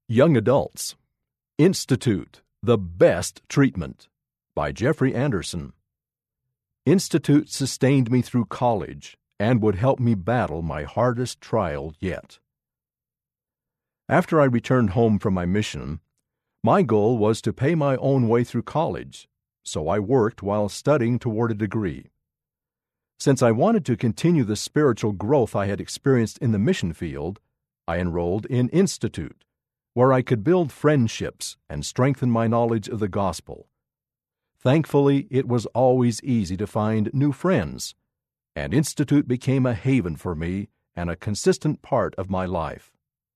Young Adults. Institute, the Best Treatment, by Jeffrey Anderson. Institute sustained me through college and would help me battle my hardest trial yet. After I returned home from my mission, my goal was to pay my own way through college, so I worked while studying toward a degree. Since I wanted to continue the spiritual growth I had experienced in the mission field, I enrolled in Institute, where I could build friendships and strengthen my knowledge of the gospel. Thankfully, it was always easy to find new friends, and Institute became a haven for me and a consistent part of my life.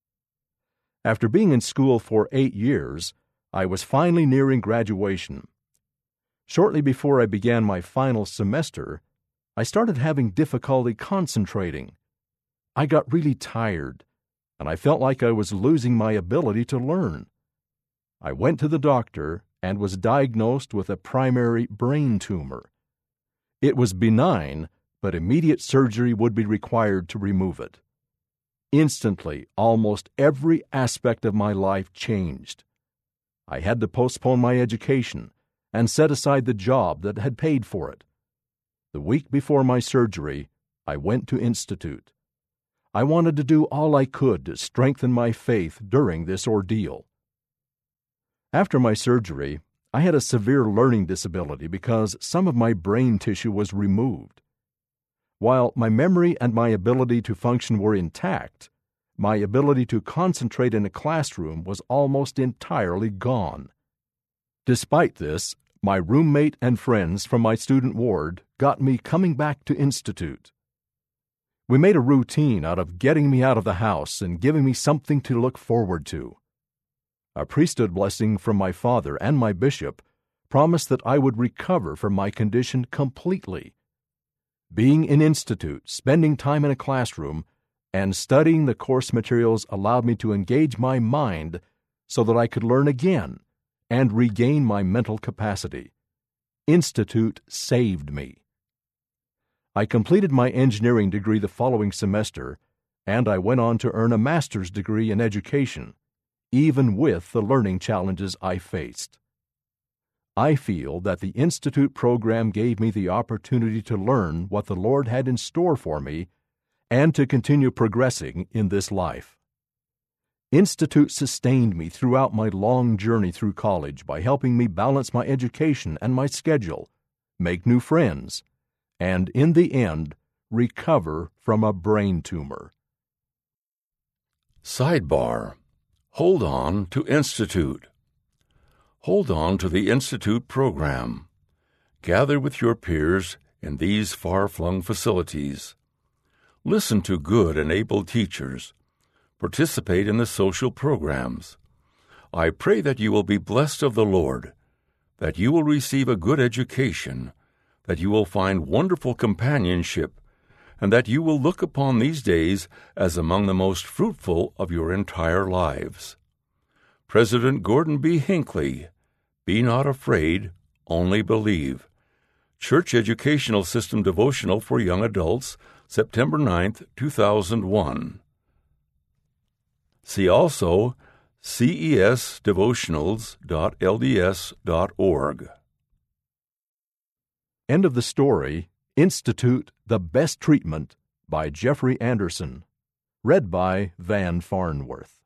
After being in school for 8 years, I was finally nearing graduation. Shortly before I began my final semester, I started having difficulty concentrating. I got really tired, and I felt like I was losing my ability to learn. I went to the doctor and was diagnosed with a primary brain tumor. It was benign, but immediate surgery would be required to remove it. Instantly, almost every aspect of my life changed. I had to postpone my education and set aside the job that had paid for it. The week before my surgery, I went to Institute. I wanted to do all I could to strengthen my faith during this ordeal. After my surgery, I had a severe learning disability because some of my brain tissue was removed. While my memory and my ability to function were intact, my ability to concentrate in a classroom was almost entirely gone. Despite this, my roommate and friends from my student ward got me coming back to Institute. We made a routine out of getting me out of the house and giving me something to look forward to. A priesthood blessing from my father and my bishop promised that I would recover from my condition completely. Being in Institute, spending time in a classroom, and studying the course materials allowed me to engage my mind so that I could learn again and regain my mental capacity. Institute saved me. I completed my engineering degree the following semester, and I went on to earn a master's degree in education, even with the learning challenges I faced. I feel that the Institute program gave me the opportunity to learn what the Lord had in store for me and to continue progressing in this life. Institute sustained me throughout my long journey through college by helping me balance my education and my schedule, make new friends, and in the end, recover from a brain tumor. Sidebar: Hold on to Institute. Hold on to the Institute program. Gather with your peers in these far-flung facilities. Listen to good and able teachers. Participate in the social programs. I pray that you will be blessed of the Lord, that you will receive a good education, that you will find wonderful companionship, and that you will look upon these days as among the most fruitful of your entire lives. President Gordon B. Hinckley, Be Not Afraid, Only Believe. Church Educational System Devotional for Young Adults, September 9, 2001. See also cesdevotionals.lds.org. End of the story, Institute, the Best Treatment, by Jeffrey Anderson. Read by Van Farnworth.